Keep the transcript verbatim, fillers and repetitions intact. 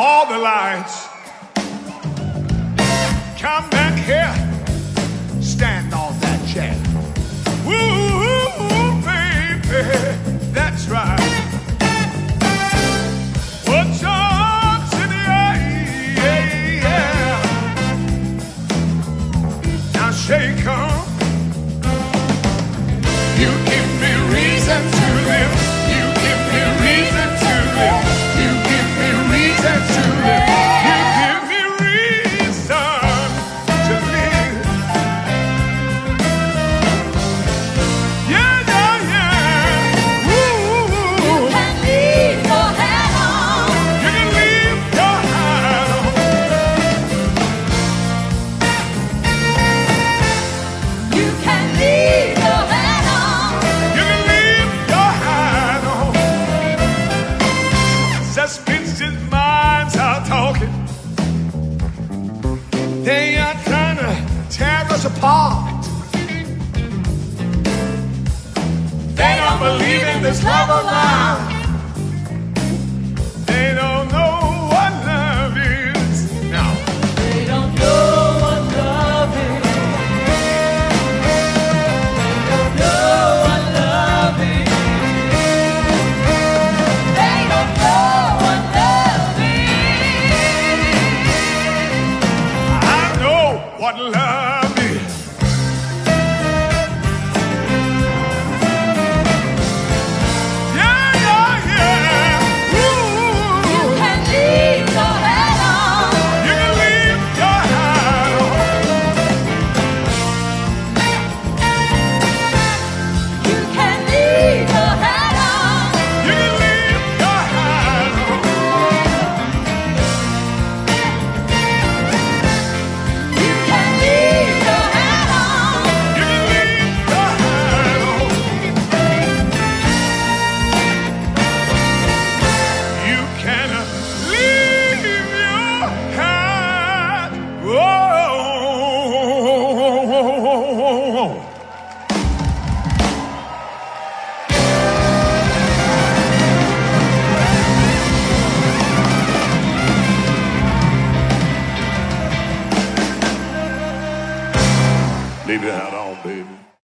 all the lights. Come back here, stand on that chair. Woo, baby, that's right. What's up in the air? Yeah. Now shake on. You give me reason to live. You give me reason to live. You give me reason to live. You give me reason to live. Yeah, yeah, yeah. Woo. You can leave your hat on. You can leave your hat on. You can leave your hat on. You can leave your hat on. Suspicious minds are talking. They are trying to tear us apart. They don't believe in this love of mine. They don't know what love is. Now, They don't know what love is. They don't know what love is. They don't know what love is. I know what love